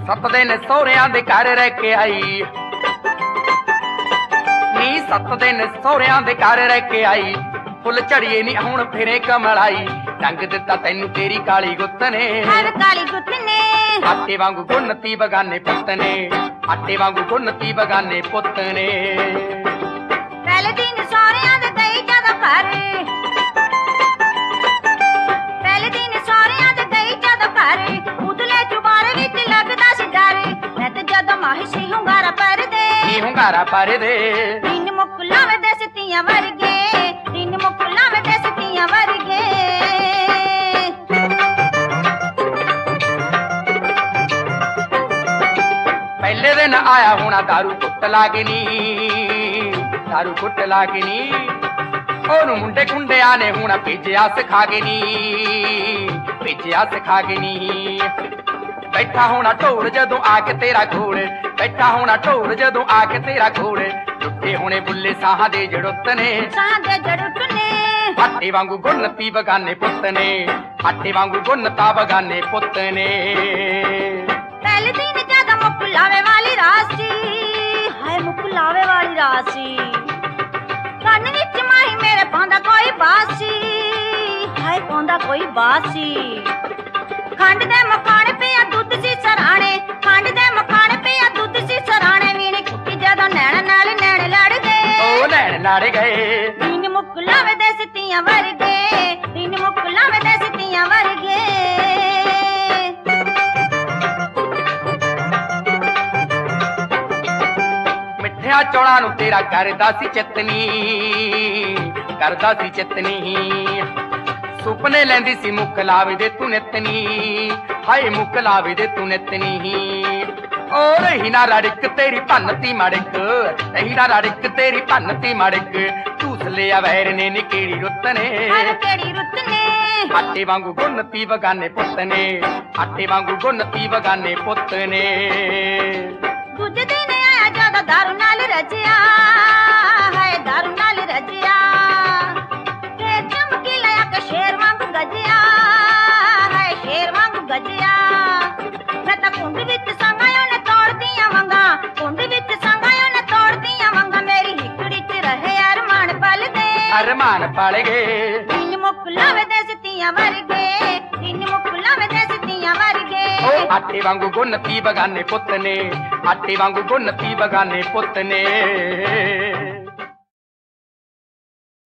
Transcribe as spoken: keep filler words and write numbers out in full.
सत दिन सहुरिਆਂ ਦੇ ਘਰ ਰਹਿ ਕੇ ਆਈ ਨੀ सत दिन सहुरिਆਂ ਦੇ ਘਰ ਰਹਿ ਕੇ ਆਈ फुल झड़िए नी हुण फिरे कमलाई रंग दिता तैनू तेरी काली गुत्त ने काली गुत्त ने आटे वांगू गुन्नती बगाने पुत्त ने आटे वांगू गुन्नती बगाने पुत्त ने पहले दिन सहुरिਆਂ ਦੇ गई जदों घर पहले दिन सहुरिਆਂ ਦੇ गई जदों घर उदले जुबान विच लगदा सी डर मैं ते जदों माहिशी हुंगारा पर दे हुंगारा पर दे दिन मुक लावे दे सितियां वर्गे दिन मुक लावे दे सितियां वर्गे पहले दिन आया होना दारू कुट लागे नी दारू कुट लागे नी ओनू मुंडे कुंडिया ने होना भेजिया सिखा के नी भेजिया सिखा के नी बैठा होना ढोल जदों आके तेरा घोड़ बैठा होना ढोल जदों आके तेरा घोड़ टुटे होने बुल्ले साह दे जड़ुत ने साह दे जड़ुत ने आटे वांगू गुन्नती बगाने पुत्त ने आटे वांगू गुन्नता बगाने पुत्त ने पहले दिन ज्यादा मुकुलावे वाली रासी हाय मुकुलावे वाली रासी कन विच माही मेरे पांदा कोई बासी हाय पांदा कोई बासी खंड दे मखाने पे दुध सी सराणे खंड दे मखाने पे दुध सी सराणे वीणी कुटी जदों नैण नाल नैण लड़ गए ओ नैण लड़ गए दिन मुकुलावे दे सितियां वर्गे दिन मुकुलावे दे सितियां वर्गे मिठिया चौड़ा नू तेरा करदा सी चितनी करदा सी चितनी सुपने लैंदी सी मुक लावे दे तू नितनी हाय मुक लावे दे तू नितनी और ही ना रड़क तेरी भन्नती मड़क ही ना रड़क तेरी भन्नती मड़क चूस लिया वैर ने निकेड़ी रुत ने केड़ी रुत ने आटे वांगू गुन्नती बगाने पुत्त ने आटे वांगू गुन्नती बगाने पुत्त ने दूजे दिन आया जदों दारू नाल रजिया हाय दारू नाल रजिया ते चमकी लाया के शेर वांगू गजिया हाय शेर वांगू गजिया मैं तां कुंड विच संगायो ने तोड़दियां वंगा कुंड विच संगायो ने तोड़दियां वंगा मेरी हिकड़ी च रहे अरमान पल दे अरमान पल गए दिन मुक लावे दे सितियां वर्गे दिन मुक लावे दे सितियां वर्गे आटे वांगू गुन्नती बगाने पुत्त ने आटे वांगू गुन्नती बगाने पुत्त ने।